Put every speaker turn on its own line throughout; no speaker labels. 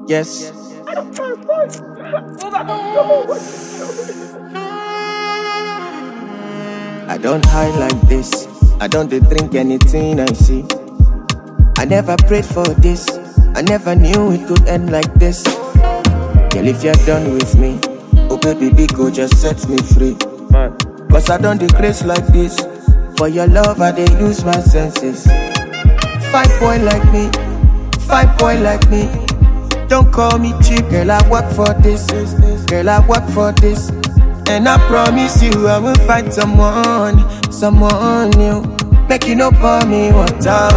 Yes. I don't hide like this. I don't drink anything I see. I never prayed for this. I never knew it could end like this. Girl, if you're done with me, oh baby, go just set me free. Cause I don't decrease like this. For your love, I dey lose my senses. Fine boy like me, fine boy like me. Don't call me cheap, girl, I work for this. Girl, I work for this. And I promise you I will find someone new. Make you no pour me water.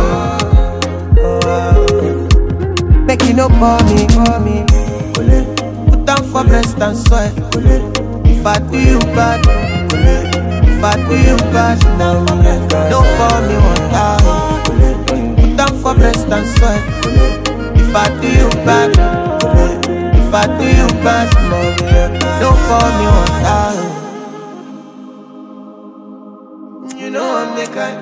Make you no pour me. Put down for breast and soil. If I do you bad, if I do you bad, don't pour me water. Put down for breast and soil. If I do you bad, if I do you bad, don't pour me water. You know I'm the kind.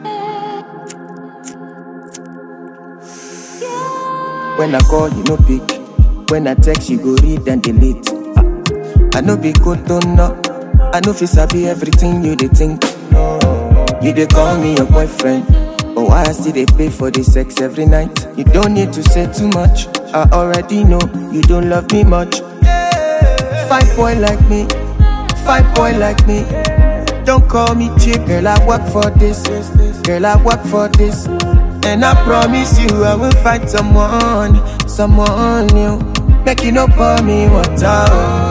When I call, you no pick. When I text, you go read and delete. I know be good, don't know. I know fi sabi everything you dey think. You dey call me your boyfriend, but why I still dey pay for the sex every night? You don't need to say too much. I already know you don't love me much. Fine boy like me, fine boy like me. Don't call me cheap, girl, I work for this. Girl, I work for this. And I promise you I will find someone new. Make you no pour me water.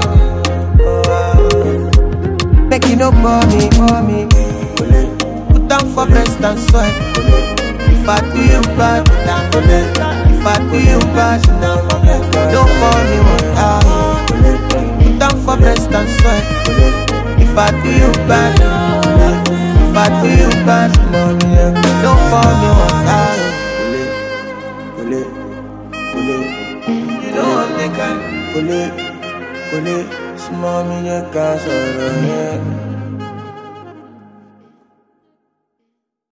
Make you no pour me. Put down for breast and soil. If I do you bad, if I do you bad, don't pour me water. Put down for breast and soil. If I do you bad, if I do you bad, don't pour me water. You know I'm the kind. Small me, you can't sorrow, yeah.